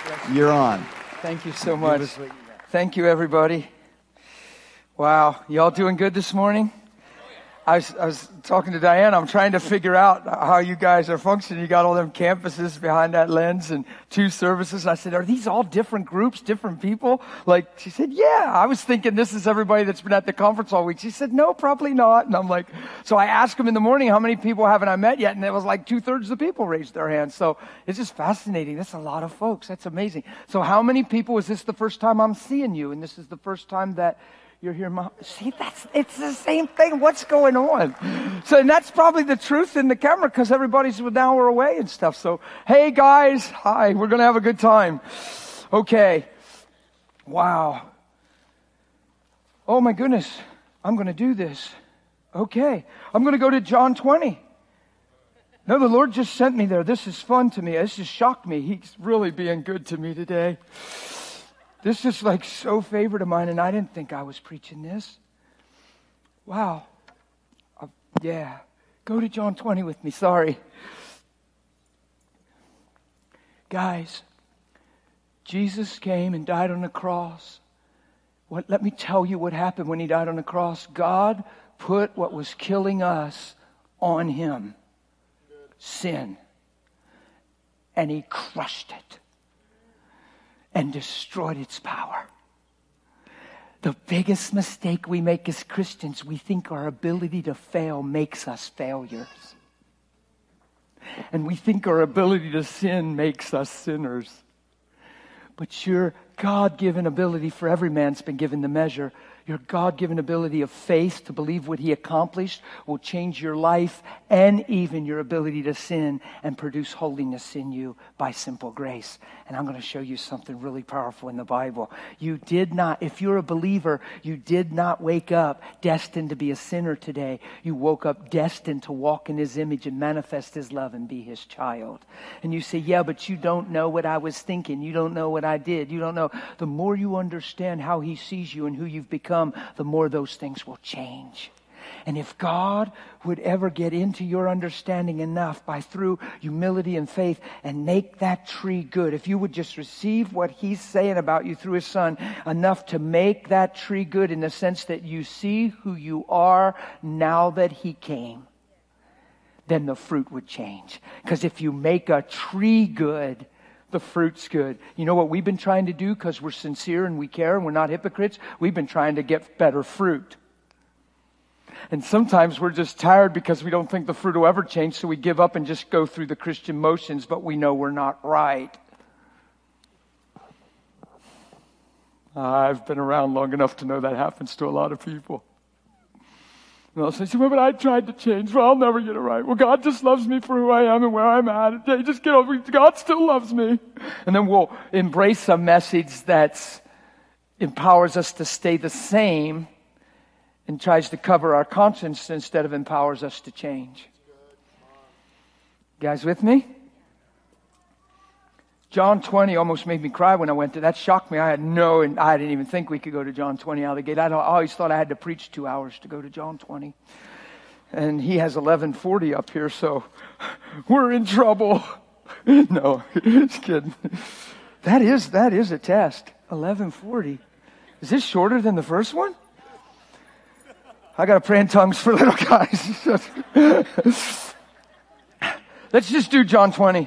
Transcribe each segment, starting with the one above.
You're on. Thank you so much. Thank you, everybody. Wow. Y'all doing good this morning? I was talking to Diane. I'm trying to figure out how you guys are functioning. You got all them campuses behind that lens and 2 services. I said, are these all different groups, different people? Like, she said, yeah. I was thinking this is everybody that's been at the conference all week. She said, no, probably not. And I'm like, so I asked them in the morning, how many people haven't I met yet? And it was like 2/3 of the people raised their hands. So it's just fascinating. That's a lot of folks. That's amazing. So how many people, is this the first time I'm seeing you? And this is the first time that you're here, Mom. See, it's the same thing. What's going on? So, and that's probably the truth in the camera because everybody's now we're away and stuff. So, hey guys, hi, we're going to have a good time. Okay. Wow. Oh my goodness. I'm going to do this. Okay. I'm going to go to John 20. No, the Lord just sent me there. This is fun to me. This just shocked me. He's really being good to me today. This is like so favorite of mine, and I didn't think I was preaching this. Wow. Yeah. Go to John 20 with me. Sorry. Guys, Jesus came and died on the cross. Let me tell you what happened when he died on the cross. God put what was killing us on him. Sin. And he crushed it. And destroyed its power. The biggest mistake we make as Christians, we think our ability to fail makes us failures. And we think our ability to sin makes us sinners. But your God-given ability, for every man's been given the measure, your God-given ability of faith to believe what he accomplished will change your life and even your ability to sin and produce holiness in you by simple grace. And I'm going to show you something really powerful in the Bible. You did not, if you're a believer, you did not wake up destined to be a sinner today. You woke up destined to walk in his image and manifest his love and be his child. And you say, yeah, but you don't know what I was thinking. You don't know what I did. You don't know. The more you understand how he sees you and who you've become, the more those things will change. And if God would ever get into your understanding enough by through humility and faith and make that tree good, if you would just receive what he's saying about you through his son enough to make that tree good in the sense that you see who you are now that he came, then the fruit would change. Because if you make a tree good, the fruit's good. You know what we've been trying to do because we're sincere and we care and we're not hypocrites? We've been trying to get better fruit. And sometimes we're just tired because we don't think the fruit will ever change, so we give up and just go through the Christian motions, but we know we're not right. I've been around long enough to know that happens to a lot of people. And they'll say, well, but I tried to change. Well, I'll never get it right. Well, God just loves me for who I am and where I'm at. Just get over it. God still loves me. And then we'll embrace a message that empowers us to stay the same and tries to cover our conscience instead of empowers us to change. You guys with me? John 20 almost made me cry when I went to that. Shocked me. I didn't even think we could go to John 20 out of the gate. I always thought I had to preach 2 hours to go to John 20. And he has 11:40 up here, so we're in trouble. No, just kidding. That is a test. 11:40. Is this shorter than the first one? I got to pray in tongues for little guys. Let's just do John 20.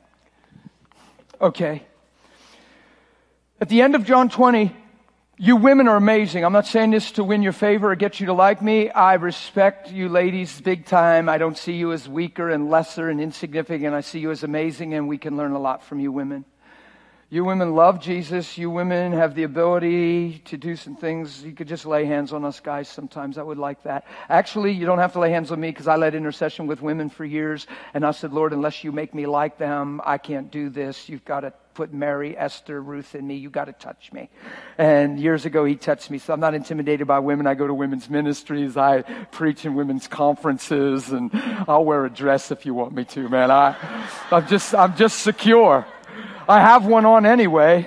Okay. At the end of John 20, you women are amazing. I'm not saying this to win your favor or get you to like me. I respect you ladies big time. I don't see you as weaker and lesser and insignificant. I see you as amazing, and we can learn a lot from you women. You women love Jesus. You women have the ability to do some things. You could just lay hands on us guys sometimes. I would like that. Actually, you don't have to lay hands on me because I led intercession with women for years. And I said, Lord, unless you make me like them, I can't do this. You've got to put Mary, Esther, Ruth in me. You've got to touch me. And years ago, he touched me. So I'm not intimidated by women. I go to women's ministries. I preach in women's conferences. And I'll wear a dress if you want me to, man. I'm just secure. I have one on anyway.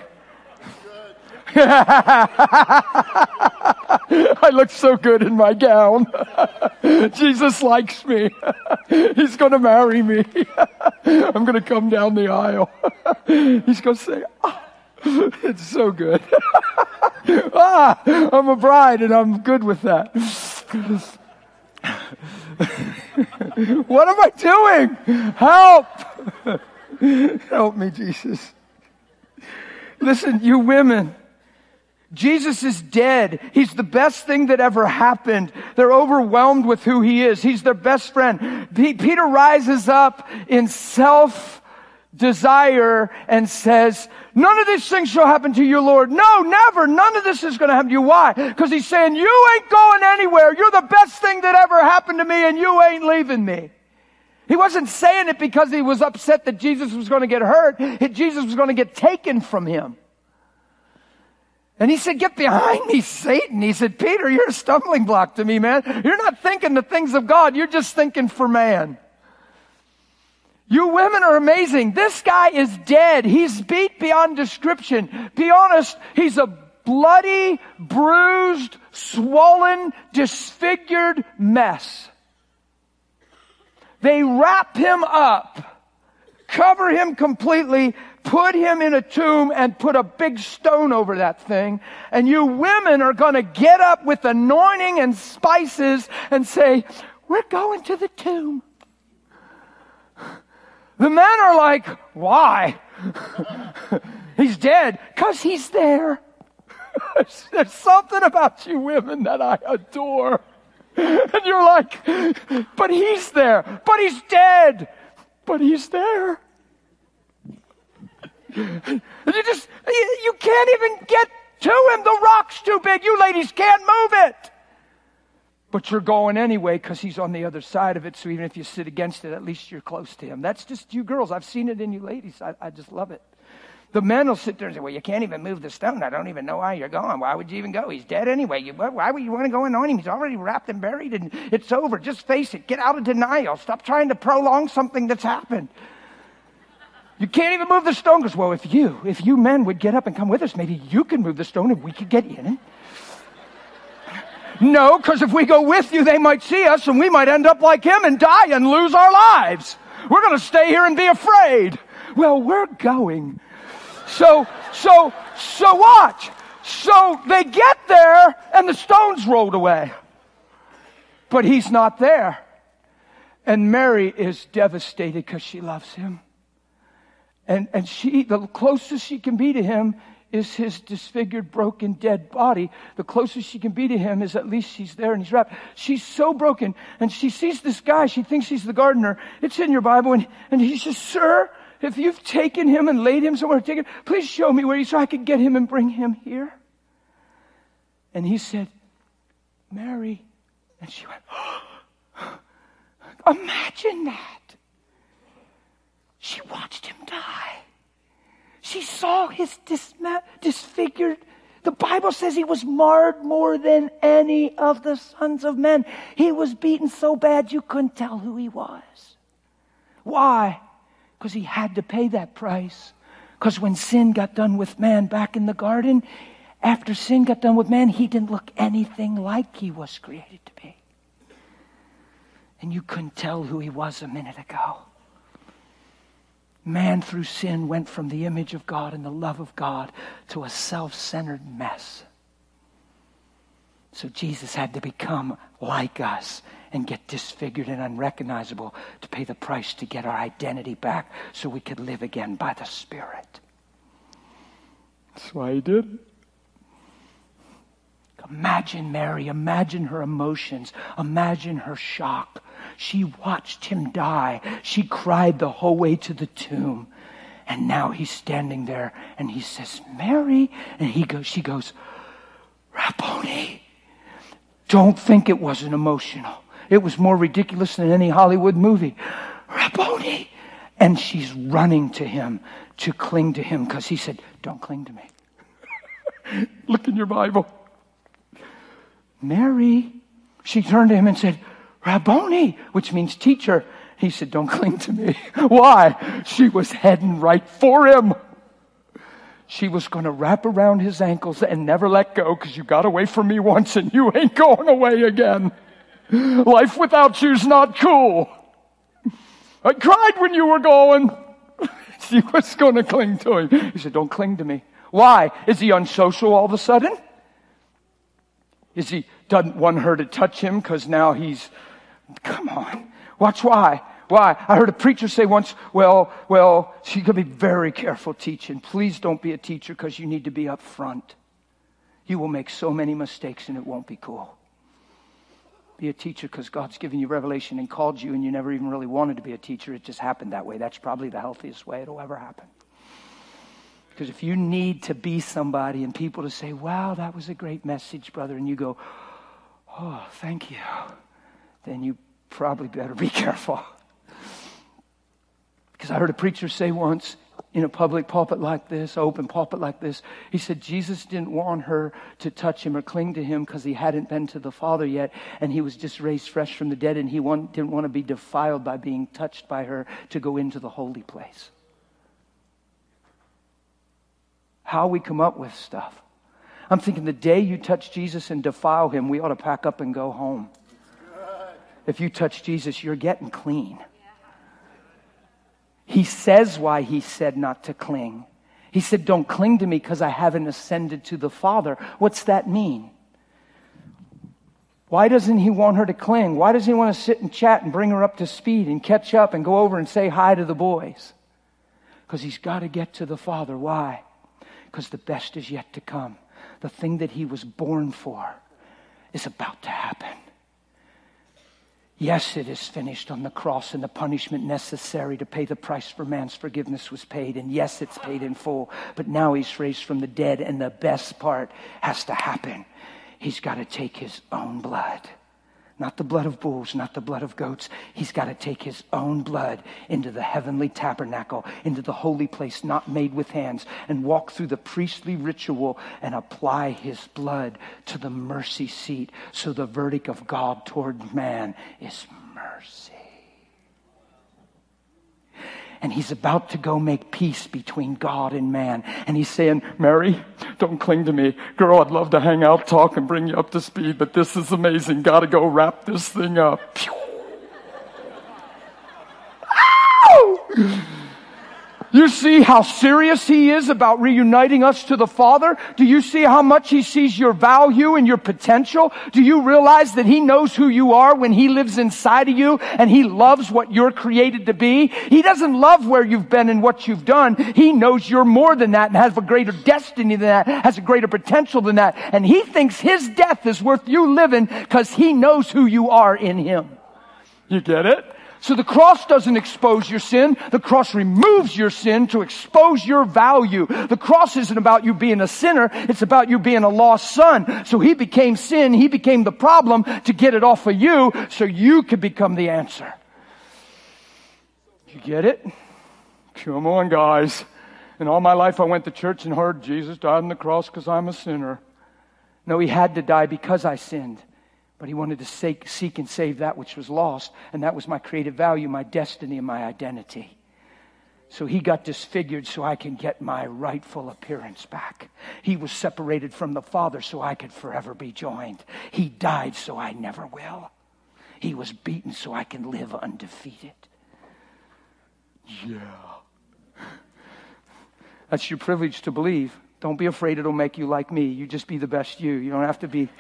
I look so good in my gown. Jesus likes me. He's going to marry me. I'm going to come down the aisle. He's going to say, oh. It's so good. I'm a bride and I'm good with that. What am I doing? Help! Help me, Jesus. Listen, you women, Jesus is dead. He's the best thing that ever happened. They're overwhelmed with who he is. He's their best friend. Peter rises up in self-desire and says, none of these things shall happen to you, Lord. No, never. None of this is going to happen to you. Why? Because he's saying, you ain't going anywhere. You're the best thing that ever happened to me, and you ain't leaving me. He wasn't saying it because he was upset that Jesus was going to get hurt. Jesus was going to get taken from him. And he said, get behind me, Satan. He said, Peter, you're a stumbling block to me, man. You're not thinking the things of God. You're just thinking for man. You women are amazing. This guy is dead. He's beat beyond description. Be honest, he's a bloody, bruised, swollen, disfigured mess. They wrap him up, cover him completely, put him in a tomb and put a big stone over that thing. And you women are going to get up with anointing and spices and say, we're going to the tomb. The men are like, why? He's dead. Because he's there. There's something about you women that I adore. And you're like, but he's there. But he's dead. But he's there. You can't even get to him. The rock's too big. You ladies can't move it. But you're going anyway because he's on the other side of it. So even if you sit against it, at least you're close to him. That's just you girls. I've seen it in you ladies. I just love it. The men will sit there and say, well, you can't even move the stone. I don't even know why you're going. Why would you even go? He's dead anyway. Why would you want to go and on him? He's already wrapped and buried and it's over. Just face it. Get out of denial. Stop trying to prolong something that's happened. You can't even move the stone. Because, well, if you men would get up and come with us, maybe you can move the stone and we could get in it. No, because if we go with you, they might see us and we might end up like him and die and lose our lives. We're going to stay here and be afraid. Well, we're going. So watch. So they get there and the stone's rolled away. But he's not there. And Mary is devastated because she loves him. And the closest she can be to him is his disfigured, broken, dead body. The closest she can be to him is at least she's there and he's wrapped. She's so broken. And she sees this guy. She thinks he's the gardener. It's in your Bible. And he says, sir, if you've taken him and laid him somewhere, please show me where he is so I can get him and bring him here. And he said, Mary. And she went, oh, imagine that. She watched him die. She saw his disfigured. The Bible says he was marred more than any of the sons of men. He was beaten so bad you couldn't tell who he was. Why? Because he had to pay that price. Because when sin got done with man back in the garden, after sin got done with man, he didn't look anything like he was created to be. And you couldn't tell who he was a minute ago. Man through sin went from the image of God and the love of God to a self-centered mess. So Jesus had to become like us and get disfigured and unrecognizable to pay the price to get our identity back so we could live again by the Spirit. That's why he did. Imagine Mary, imagine her emotions, imagine her shock. She watched him die. She cried the whole way to the tomb. And now he's standing there and he says, Mary. And she goes, Rabboni. Don't think it wasn't emotional. It was more ridiculous than any Hollywood movie. Rabboni. And she's running to him to cling to him because he said, don't cling to me. Look in your Bible. Mary, she turned to him and said, Rabboni, which means teacher. He said, don't cling to me. Why? She was heading right for him. She was going to wrap around his ankles and never let go because you got away from me once and you ain't going away again. Life without you's not cool. I cried when you were going. She was going to cling to him. He said, don't cling to me. Why? Is he unsocial all of a sudden? Is he doesn't want her to touch him because now he's... Come on. Watch why. Why? I heard a preacher say once, well, she could be very careful teaching. Please don't be a teacher because you need to be up front. You will make so many mistakes and it won't be cool. Be a teacher because God's given you revelation and called you and you never even really wanted to be a teacher. It just happened that way. That's probably the healthiest way it'll ever happen. Because if you need to be somebody and people to say, wow, that was a great message, brother, and you go, oh, thank you, then you probably better be careful. Because I heard a preacher say once in a public pulpit like this, open pulpit like this, he said Jesus didn't want her to touch him or cling to him because he hadn't been to the Father yet, and he was just raised fresh from the dead, and he didn't want to be defiled by being touched by her to go into the holy place. How we come up with stuff. I'm thinking the day you touch Jesus and defile him, we ought to pack up and go home. If you touch Jesus, you're getting clean. He says why he said not to cling. He said, don't cling to me because I haven't ascended to the Father. What's that mean? Why doesn't he want her to cling? Why does he want to sit and chat and bring her up to speed and catch up and go over and say hi to the boys? Because he's got to get to the Father. Why? Because the best is yet to come. The thing that he was born for is about to happen. Yes, it is finished on the cross, and the punishment necessary to pay the price for man's forgiveness was paid. And yes, it's paid in full. But now he's raised from the dead, and the best part has to happen. He's got to take his own blood. Not the blood of bulls, not the blood of goats. He's got to take his own blood into the heavenly tabernacle, into the holy place not made with hands, and walk through the priestly ritual and apply his blood to the mercy seat. So the verdict of God toward man is mercy. And he's about to go make peace between God and man. And he's saying, Mary, don't cling to me. Girl, I'd love to hang out, talk, and bring you up to speed, but this is amazing. Got to go wrap this thing up. Ow! You see how serious he is about reuniting us to the Father? Do you see how much he sees your value and your potential? Do you realize that he knows who you are when he lives inside of you and he loves what you're created to be? He doesn't love where you've been and what you've done. He knows you're more than that and has a greater destiny than that, has a greater potential than that. And he thinks his death is worth you living because he knows who you are in him. You get it? So the cross doesn't expose your sin. The cross removes your sin to expose your value. The cross isn't about you being a sinner. It's about you being a lost son. So he became sin. He became the problem to get it off of you so you could become the answer. You get it? Come on, guys. And all my life I went to church and heard Jesus died on the cross because I'm a sinner. No, he had to die because I sinned. But he wanted to seek and save that which was lost. And that was my creative value, my destiny, and my identity. So he got disfigured so I can get my rightful appearance back. He was separated from the Father so I could forever be joined. He died so I never will. He was beaten so I can live undefeated. Yeah. That's your privilege to believe. Don't be afraid it'll make you like me. You just be the best you. You don't have to be...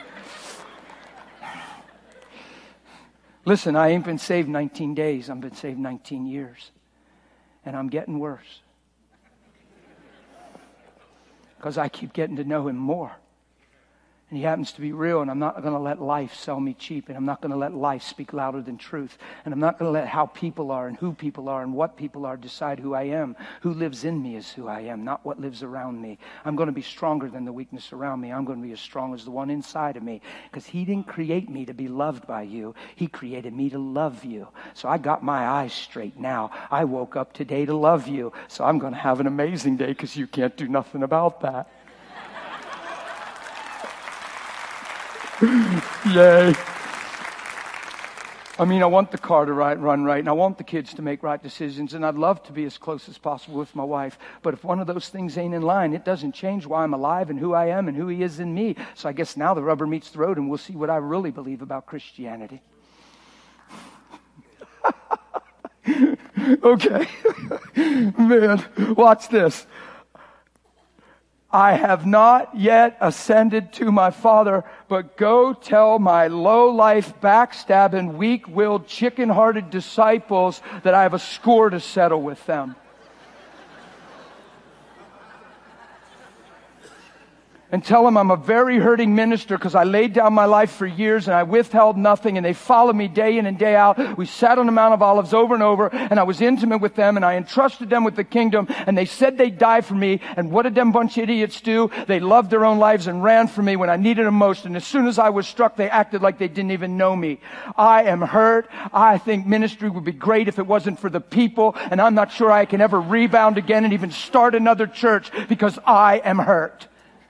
Listen, I ain't been saved 19 days. I've been saved 19 years. And I'm getting worse. Because I keep getting to know him more. And he happens to be real, and I'm not going to let life sell me cheap, and I'm not going to let life speak louder than truth. And I'm not going to let how people are and who people are and what people are decide who I am. Who lives in me is who I am, not what lives around me. I'm going to be stronger than the weakness around me. I'm going to be as strong as the one inside of me. Because he didn't create me to be loved by you. He created me to love you. So I got my eyes straight now. I woke up today to love you. So I'm going to have an amazing day because you can't do nothing about that. Yay. I mean, I want the car to run right, and I want the kids to make right decisions, and I'd love to be as close as possible with my wife. But if one of those things ain't in line, it doesn't change why I'm alive and who I am and who he is in me. So I guess now the rubber meets the road, and we'll see what I really believe about Christianity. Okay. Man, watch this. I have not yet ascended to my Father, but go tell my low-life, backstabbing, weak-willed, chicken-hearted disciples that I have a score to settle with them. And tell them I'm a very hurting minister because I laid down my life for years and I withheld nothing, and they followed me day in and day out. We sat on the Mount of Olives over and over, and I was intimate with them, and I entrusted them with the kingdom, and they said they'd die for me. And what did them bunch of idiots do? They loved their own lives and ran from me when I needed them most. And as soon as I was struck, they acted like they didn't even know me. I am hurt. I think ministry would be great if it wasn't for the people, and I'm not sure I can ever rebound again and even start another church because I am hurt.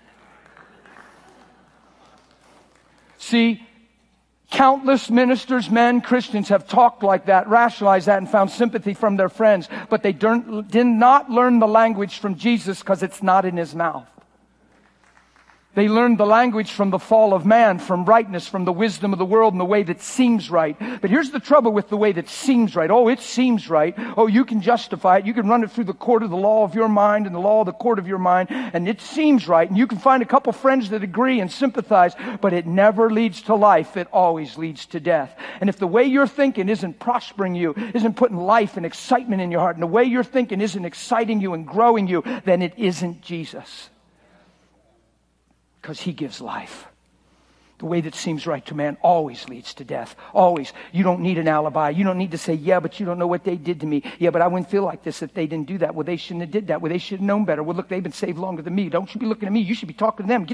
See, countless ministers, men, Christians have talked like that, rationalized that, and found sympathy from their friends. But they did not learn the language from Jesus because it's not in his mouth. They learned the language from the fall of man, from rightness, from the wisdom of the world, and the way that seems right. But here's the trouble with the way that seems right. Oh, it seems right. Oh, you can justify it. You can run it through the court of the law of your mind and the law of the court of your mind, and it seems right. And you can find a couple friends that agree and sympathize, but it never leads to life. It always leads to death. And if the way you're thinking isn't prospering you, isn't putting life and excitement in your heart, and the way you're thinking isn't exciting you and growing you, then it isn't Jesus. Because he gives life. The way that seems right to man always leads to death. Always. You don't need an alibi. You don't need to say, yeah, but you don't know what they did to me. Yeah, but I wouldn't feel like this if they didn't do that. Well, they shouldn't have did that. Well, they should have known better. Well, look, they've been saved longer than me. Don't you be looking at me. You should be talking to them.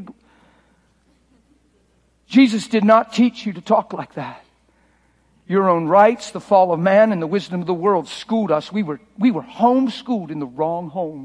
Jesus did not teach you to talk like that. Your own rights, the fall of man, and the wisdom of the world schooled us. We were homeschooled in the wrong home.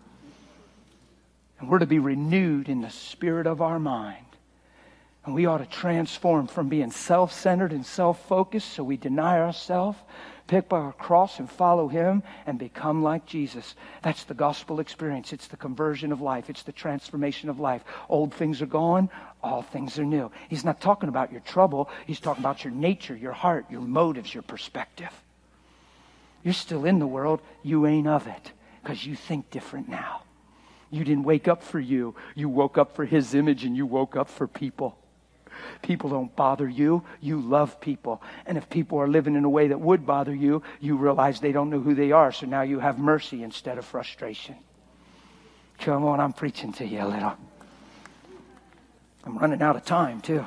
And we're to be renewed in the spirit of our mind. And we ought to transform from being self-centered and self-focused, so we deny ourselves, pick up our cross and follow him, and become like Jesus. That's the gospel experience. It's the conversion of life. It's the transformation of life. Old things are gone. All things are new. He's not talking about your trouble. He's talking about your nature, your heart, your motives, your perspective. You're still in the world. You ain't of it because you think different now. You didn't wake up for you. You woke up for his image, and you woke up for people. People don't bother you. You love people. And if people are living in a way that would bother you, you realize they don't know who they are. So now you have mercy instead of frustration. Come on, I'm preaching to you a little. I'm running out of time too.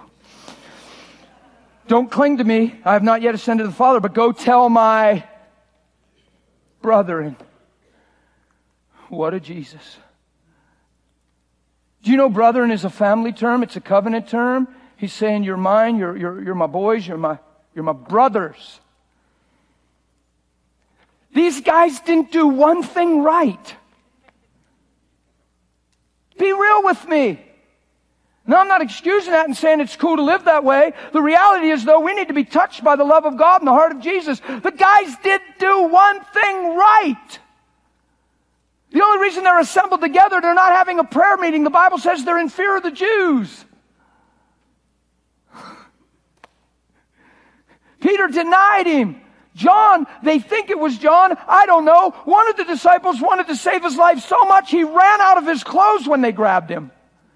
Don't cling to me. I have not yet ascended to the Father, but go tell my brethren. What a Jesus. Do you know brethren is a family term? It's a covenant term. He's saying you're mine, you're my boys, you're my brothers. These guys didn't do one thing right. Be real with me. Now, I'm not excusing that and saying it's cool to live that way. The reality is, though, we need to be touched by the love of God and the heart of Jesus. The guys did do one thing right. The only reason they're assembled together, they're not having a prayer meeting. The Bible says they're in fear of the Jews. Peter denied him. John, they think it was John, I don't know. One of the disciples wanted to save his life so much he ran out of his clothes when they grabbed him.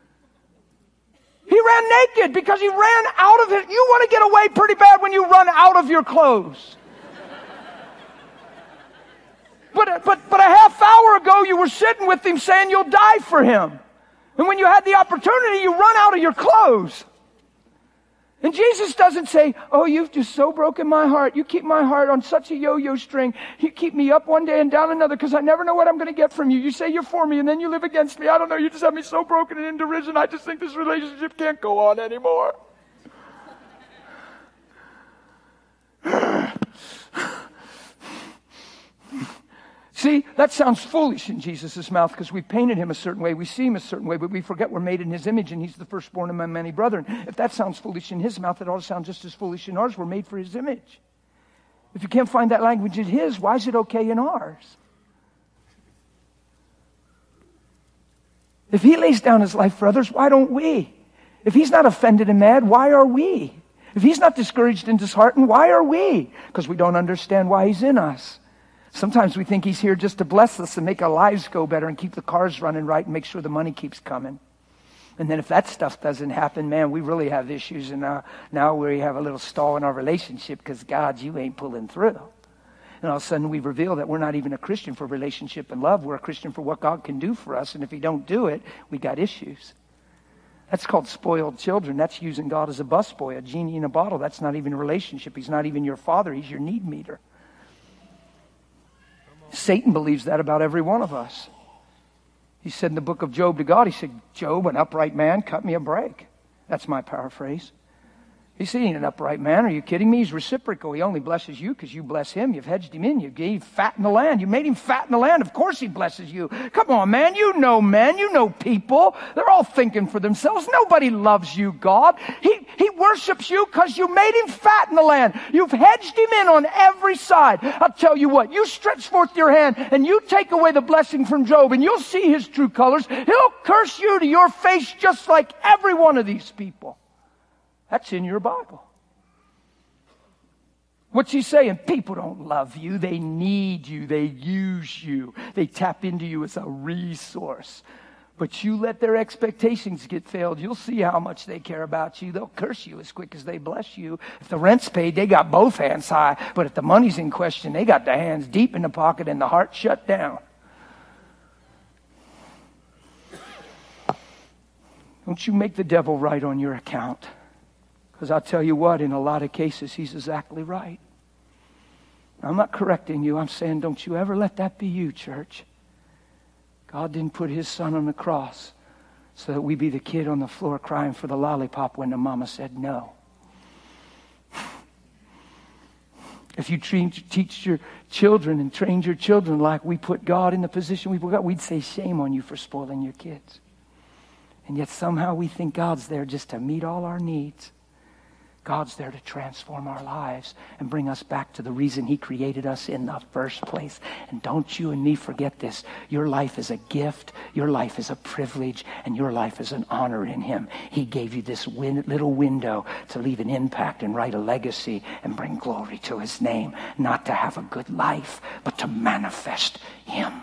He ran naked because he ran out of it. You want to get away pretty bad when you run out of your clothes. But a half hour ago you were sitting with him saying you'll die for him. And when you had the opportunity, you run out of your clothes. And Jesus doesn't say, oh, you've just so broken my heart. You keep my heart on such a yo-yo string. You keep me up one day and down another because I never know what I'm going to get from you. You say you're for me and then you live against me. I don't know. You just have me so broken and in derision. I just think this relationship can't go on anymore. See, that sounds foolish in Jesus' mouth because we painted him a certain way. We see him a certain way, but we forget we're made in his image and he's the firstborn among many brethren. If that sounds foolish in his mouth, it ought to sound just as foolish in ours. We're made for his image. If you can't find that language in his, why is it okay in ours? If he lays down his life for others, why don't we? If he's not offended and mad, why are we? If he's not discouraged and disheartened, why are we? Because we don't understand why he's in us. Sometimes we think he's here just to bless us and make our lives go better and keep the cars running right and make sure the money keeps coming. And then if that stuff doesn't happen, man, we really have issues. And now we have a little stall in our relationship because, God, you ain't pulling through. And all of a sudden we reveal that we're not even a Christian for relationship and love. We're a Christian for what God can do for us. And if he don't do it, we got issues. That's called spoiled children. That's using God as a busboy, a genie in a bottle. That's not even a relationship. He's not even your father. He's your need meter. Satan believes that about every one of us. He said in the book of Job to God, he said, Job, an upright man, cut me a break. That's my paraphrase. He said, he ain't an upright man. Are you kidding me? He's reciprocal. He only blesses you because you bless him. You've hedged him in. You gave fat in the land. You made him fat in the land. Of course he blesses you. Come on, man. You know men. You know people. They're all thinking for themselves. Nobody loves you, God. He worships you because you made him fat in the land. You've hedged him in on every side. I'll tell you what. You stretch forth your hand and you take away the blessing from Job and you'll see his true colors. He'll curse you to your face just like every one of these people. That's in your Bible. What's he saying? People don't love you. They need you. They use you. They tap into you as a resource. But you let their expectations get failed. You'll see how much they care about you. They'll curse you as quick as they bless you. If the rent's paid, they got both hands high. But if the money's in question, they got the hands deep in the pocket and the heart shut down. Don't you make the devil right on your account. Because I'll tell you what, in a lot of cases, he's exactly right. I'm not correcting you. I'm saying don't you ever let that be you, church. God didn't put his son on the cross so that we be the kid on the floor crying for the lollipop when the mama said no. If you teach your children and train your children like we put God in the position we put God, we'd say shame on you for spoiling your kids. And yet somehow we think God's there just to meet all our needs. God's there to transform our lives and bring us back to the reason he created us in the first place. And don't you and me forget this. Your life is a gift. Your life is a privilege. And your life is an honor in him. He gave you this little window to leave an impact and write a legacy and bring glory to his name. Not to have a good life, but to manifest him.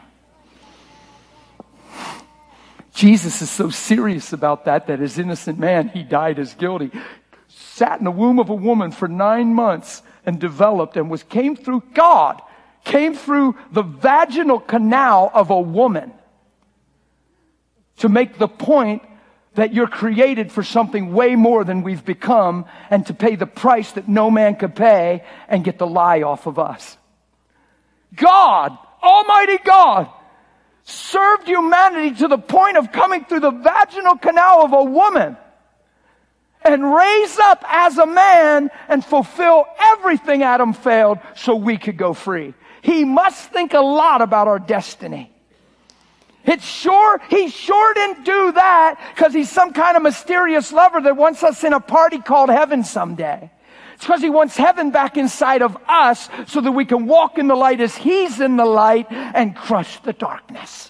Jesus is so serious about that as innocent man, he died as guilty. Sat in the womb of a woman for 9 months and developed and came through the vaginal canal of a woman to make the point that you're created for something way more than we've become and to pay the price that no man could pay and get the lie off of us. God, Almighty God, served humanity to the point of coming through the vaginal canal of a woman and raise up as a man and fulfill everything Adam failed so we could go free. He must think a lot about our destiny. He sure didn't do that because he's some kind of mysterious lover that wants us in a party called heaven someday. It's because he wants heaven back inside of us so that we can walk in the light as he's in the light and crush the darkness.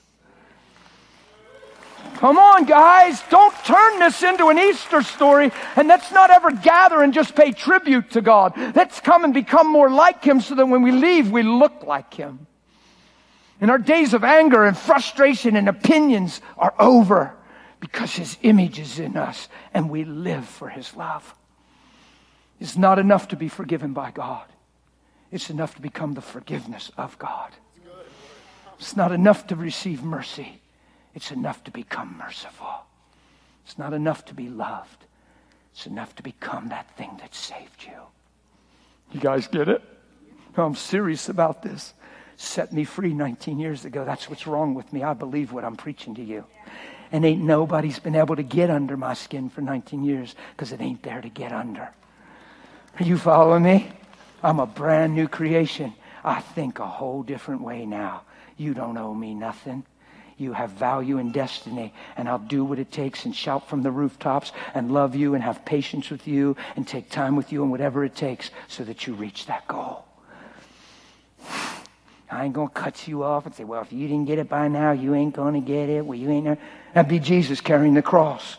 Come on, guys. Don't turn this into an Easter story. And let's not ever gather and just pay tribute to God. Let's come and become more like him so that when we leave, we look like him. And our days of anger and frustration and opinions are over because his image is in us and we live for his love. It's not enough to be forgiven by God. It's enough to become the forgiveness of God. It's not enough to receive mercy. It's enough to become merciful. It's not enough to be loved. It's enough to become that thing that saved you. You guys get it? I'm serious about this. Set me free 19 years ago. That's what's wrong with me. I believe what I'm preaching to you. And ain't nobody's been able to get under my skin for 19 years because it ain't there to get under. Are you following me? I'm a brand new creation. I think a whole different way now. You don't owe me nothing. You have value and destiny, and I'll do what it takes and shout from the rooftops and love you and have patience with you and take time with you and whatever it takes so that you reach that goal. I ain't going to cut you off and say, well, if you didn't get it by now, you ain't going to get it. Well, you ain't. That'd be Jesus carrying the cross.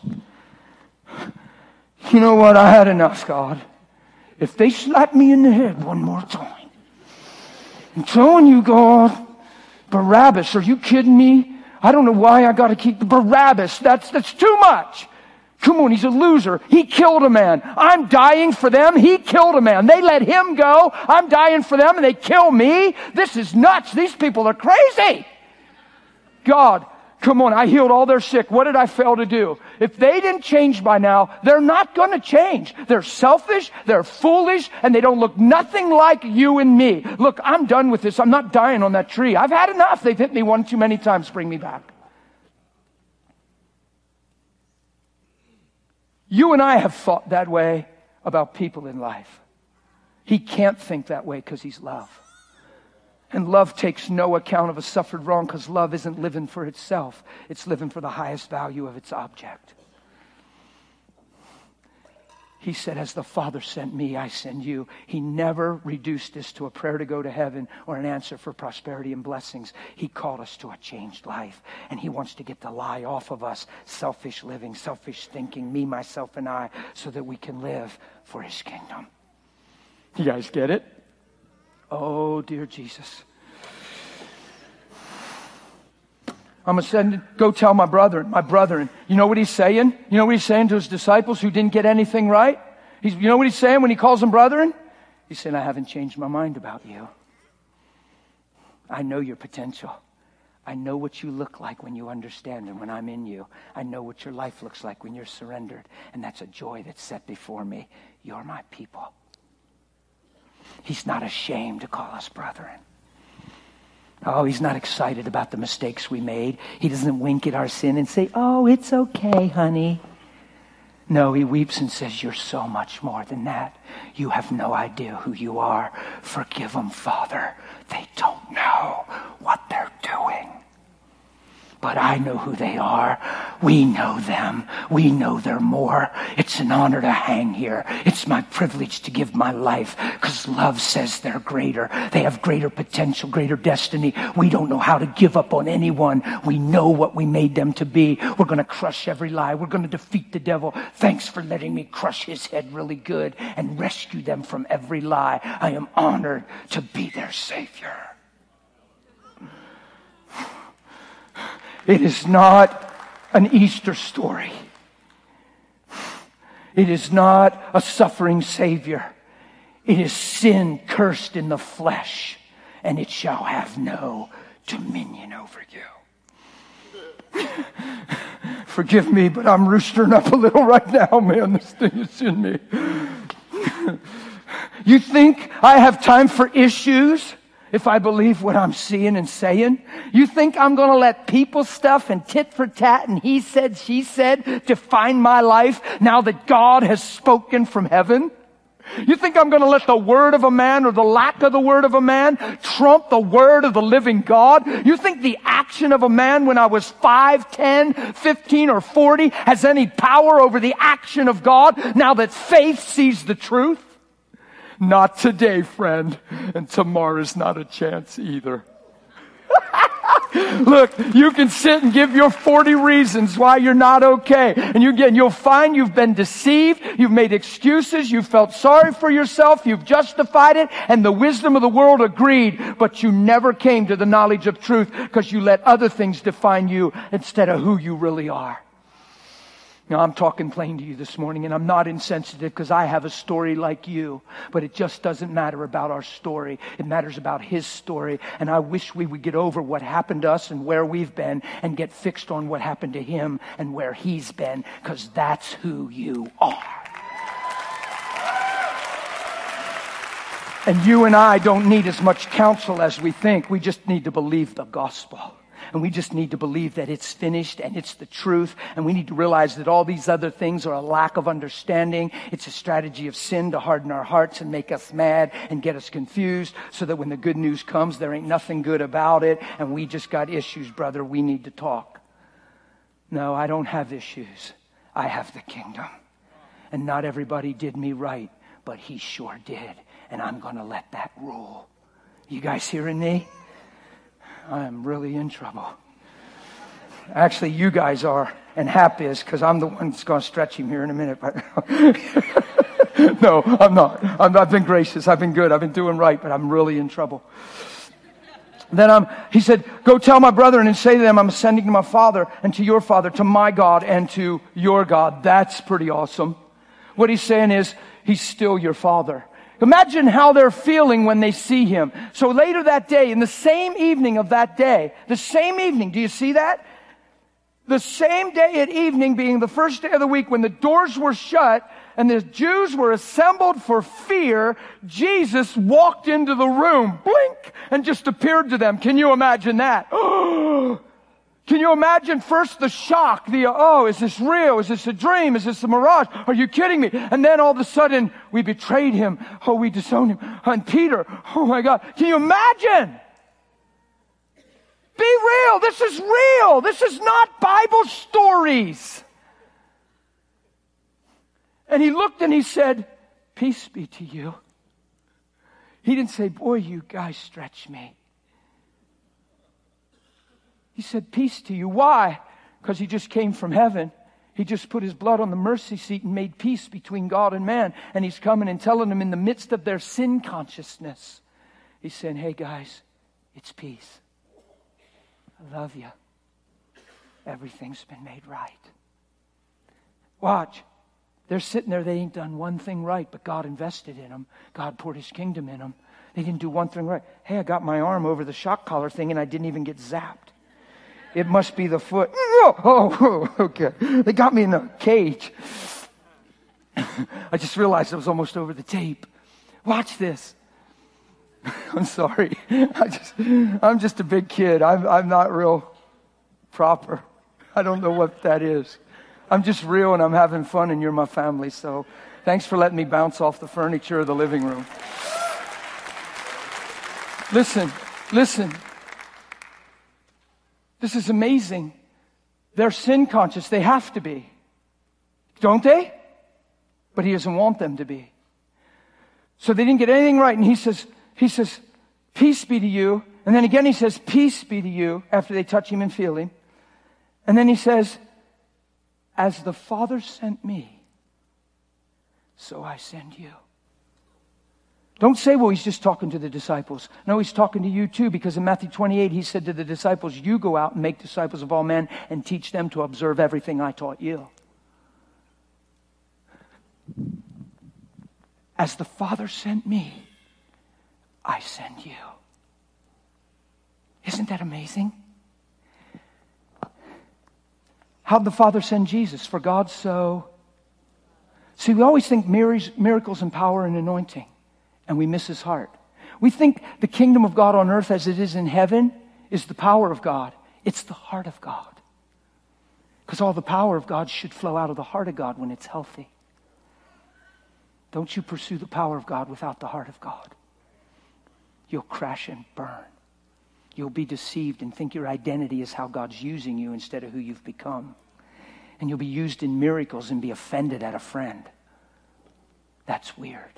You know what? I had enough, God. If they slap me in the head one more time, I'm telling you, God. Barabbas, are you kidding me? I don't know why I got to keep Barabbas. That's too much. Come on, he's a loser. He killed a man. I'm dying for them. He killed a man. They let him go. I'm dying for them and they kill me. This is nuts. These people are crazy. God, come on, I healed all their sick. What did I fail to do? If they didn't change by now, they're not going to change. They're selfish, they're foolish, and they don't look nothing like you and me. Look, I'm done with this. I'm not dying on that tree. I've had enough. They've hit me one too many times. Bring me back. You and I have thought that way about people in life. He can't think that way because he's love. And love takes no account of a suffered wrong because love isn't living for itself. It's living for the highest value of its object. He said, as the Father sent me, I send you. He never reduced this to a prayer to go to heaven or an answer for prosperity and blessings. He called us to a changed life. And he wants to get the lie off of us. Selfish living, selfish thinking, me, myself, and I, so that we can live for his kingdom. You guys get it? Oh, dear Jesus. I'm going to go tell my brethren. You know what he's saying? You know what he's saying to his disciples who didn't get anything right? You know what he's saying when he calls them brethren? He's saying, I haven't changed my mind about you. I know your potential. I know what you look like when you understand and when I'm in you. I know what your life looks like when you're surrendered. And that's a joy that's set before me. You're my people. He's not ashamed to call us brethren. Oh, he's not excited about the mistakes we made. He doesn't wink at our sin and say, oh, it's okay, honey. No, he weeps and says, you're so much more than that. You have no idea who you are. Forgive them, Father. They don't know what they're doing. But I know who they are. We know them. We know they're more. It's an honor to hang here. It's my privilege to give my life because love says they're greater. They have greater potential, greater destiny. We don't know how to give up on anyone. We know what we made them to be. We're going to crush every lie. We're going to defeat the devil. Thanks for letting me crush his head really good and rescue them from every lie. I am honored to be their Savior. It is not an Easter story. It is not a suffering Savior. It is sin cursed in the flesh, and it shall have no dominion over you. Forgive me, but I'm roostering up a little right now, man. This thing is in me. You think I have time for issues? If I believe what I'm seeing and saying, you think I'm going to let people stuff and tit for tat and he said, she said define my life now that God has spoken from heaven? You think I'm going to let the word of a man or the lack of the word of a man trump the word of the living God? You think the action of a man when I was 5, 10, 15, or 40 has any power over the action of God now that faith sees the truth? Not today, friend. And tomorrow's not a chance either. Look, you can sit and give your 40 reasons why you're not okay. And you'll find you've been deceived. You've made excuses. You've felt sorry for yourself. You've justified it. And the wisdom of the world agreed. But you never came to the knowledge of truth because you let other things define you instead of who you really are. Now, I'm talking plain to you this morning, and I'm not insensitive because I have a story like you. But it just doesn't matter about our story. It matters about his story. And I wish we would get over what happened to us and where we've been and get fixed on what happened to him and where he's been, because that's who you are. And you and I don't need as much counsel as we think. We just need to believe the gospel. And we just need to believe that it's finished and it's the truth. And we need to realize that all these other things are a lack of understanding. It's a strategy of sin to harden our hearts and make us mad and get us confused so that when the good news comes, there ain't nothing good about it. And we just got issues, brother. We need to talk. No, I don't have issues. I have the kingdom. And not everybody did me right, but he sure did. And I'm going to let that rule. You guys hearing me? I'm really in trouble. Actually, you guys are, and Hap is, because I'm the one that's going to stretch him here in a minute. But no, I'm not. I've been gracious. I've been good. I've been doing right, but I'm really in trouble. He said, go tell my brethren and say to them, I'm ascending to my Father and to your Father, to my God and to your God. That's pretty awesome. What he's saying is, he's still your Father. Imagine how they're feeling when they see him. So later that day, in the same evening of that day, the same evening, do you see that? The same day at evening, being the first day of the week, when the doors were shut and the Jews were assembled for fear, Jesus walked into the room, blink, and just appeared to them. Can you imagine that? Can you imagine first the shock, is this real? Is this a dream? Is this a mirage? Are you kidding me? And then all of a sudden, we betrayed him. Oh, we disowned him. And Peter, oh my God. Can you imagine? Be real. This is real. This is not Bible stories. And he looked and he said, peace be to you. He didn't say, boy, you guys stretch me. He said, peace to you. Why? Because he just came from heaven. He just put his blood on the mercy seat and made peace between God and man. And he's coming and telling them in the midst of their sin consciousness. He's saying, hey guys, it's peace. I love you. Everything's been made right. Watch. They're sitting there, they ain't done one thing right, but God invested in them. God poured his kingdom in them. They didn't do one thing right. Hey, I got my arm over the shock collar thing and I didn't even get zapped. It must be the foot. Oh, okay. They got me in a cage. I just realized I was almost over the tape. Watch this. I'm sorry. I'm just a big kid. I'm not real proper. I don't know what that is. I'm just real and I'm having fun and you're my family. So thanks for letting me bounce off the furniture of the living room. Listen. This is amazing. They're sin conscious. They have to be. Don't they? But he doesn't want them to be. So they didn't get anything right. And he says, peace be to you. And then again he says, peace be to you, after they touch him and feel him. And then he says, as the Father sent me, so I send you. Don't say, well, he's just talking to the disciples. No, he's talking to you too, because in Matthew 28, he said to the disciples, you go out and make disciples of all men and teach them to observe everything I taught you. As the Father sent me, I send you. Isn't that amazing? How'd the Father send Jesus? For God so... See, we always think miracles and power and anointing. And we miss his heart. We think the kingdom of God on earth as it is in heaven is the power of God. It's the heart of God. Because all the power of God should flow out of the heart of God when it's healthy. Don't you pursue the power of God without the heart of God. You'll crash and burn. You'll be deceived and think your identity is how God's using you instead of who you've become. And you'll be used in miracles and be offended at a friend. That's weird.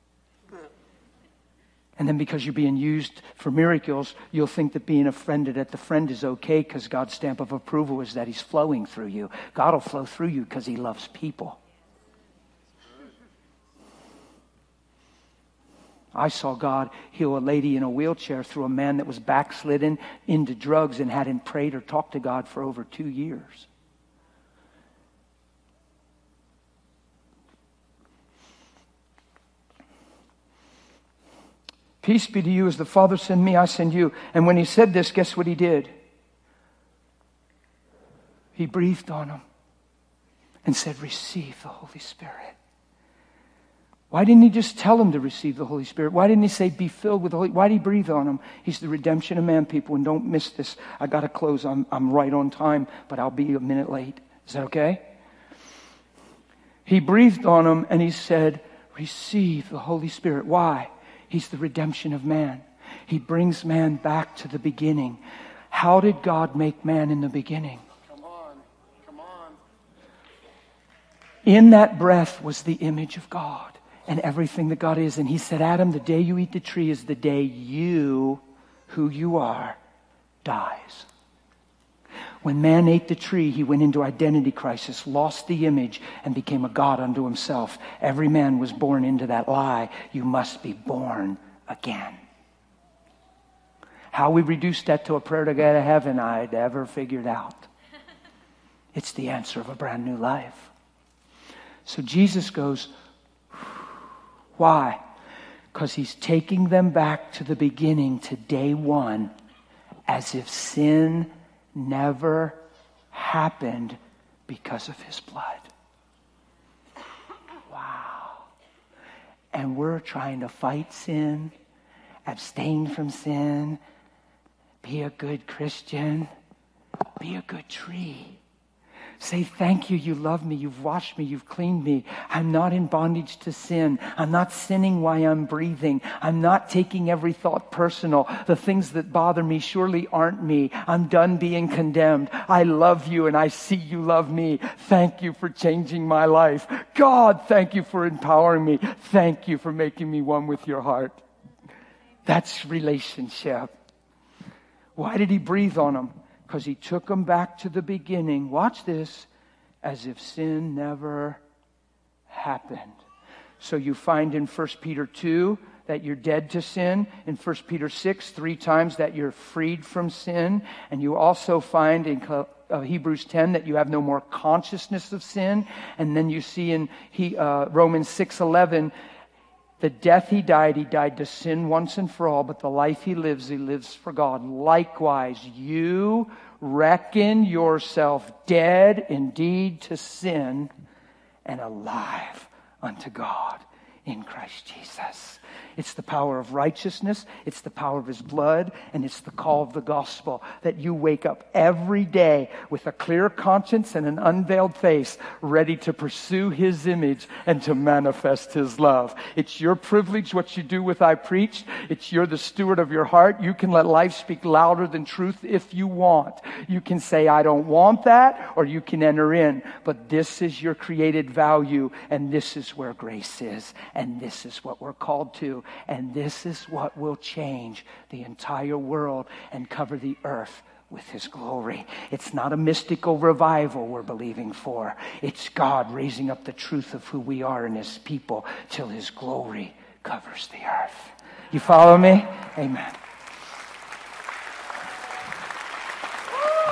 And then because you're being used for miracles, you'll think that being offended at the friend is okay because God's stamp of approval is that he's flowing through you. God will flow through you because he loves people. I saw God heal a lady in a wheelchair through a man that was backslidden into drugs and hadn't prayed or talked to God for over 2 years. Peace be to you, as the Father sent me, I send you. And when he said this, guess what he did? He breathed on them and said, receive the Holy Spirit. Why didn't he just tell them to receive the Holy Spirit? Why didn't he say, be filled with the Holy Spirit? Why did he breathe on them? He's the redemption of man, people. And don't miss this. I got to close. I'm right on time, but I'll be a minute late. Is that okay? He breathed on them and he said, receive the Holy Spirit. Why? He's the redemption of man. He brings man back to the beginning. How did God make man in the beginning? Come on. In that breath was the image of God and everything that God is. And he said, Adam, the day you eat the tree is the day you, who you are, dies. When man ate the tree, he went into identity crisis, lost the image, and became a god unto himself. Every man was born into that lie. You must be born again. How we reduce that to a prayer to get to heaven, I never figured out. It's the answer of a brand new life. So Jesus goes, why? Because he's taking them back to the beginning, to day one, as if sin never happened because of his blood. Wow. And we're trying to fight sin, abstain from sin, be a good Christian, be a good tree. Say, thank you, you love me, you've washed me, you've cleaned me. I'm not in bondage to sin. I'm not sinning while I'm breathing. I'm not taking every thought personal. The things that bother me surely aren't me. I'm done being condemned. I love you and I see you love me. Thank you for changing my life. God, thank you for empowering me. Thank you for making me one with your heart. That's relationship. Why did he breathe on them? Because he took them back to the beginning. Watch this. As if sin never happened. So you find in 1 Peter 2 that you're dead to sin. In 1 Peter 6, 3 times that you're freed from sin. And you also find in Hebrews 10 that you have no more consciousness of sin. And then you see in Romans 6:11, the death he died to sin once and for all, but the life he lives for God. Likewise, you reckon yourself dead indeed to sin and alive unto God in Christ Jesus. It's the power of righteousness, it's the power of his blood, and it's the call of the gospel that you wake up every day with a clear conscience and an unveiled face, ready to pursue his image and to manifest his love. It's your privilege what you do with I preached. You're the steward of your heart. You can let life speak louder than truth if you want. You can say, I don't want that, or you can enter in. But this is your created value, and this is where grace is, and this is what we're called to. And this is what will change the entire world and cover the earth with his glory. It's not a mystical revival we're believing for. It's God raising up the truth of who we are in his people till his glory covers the earth. You follow me? Amen.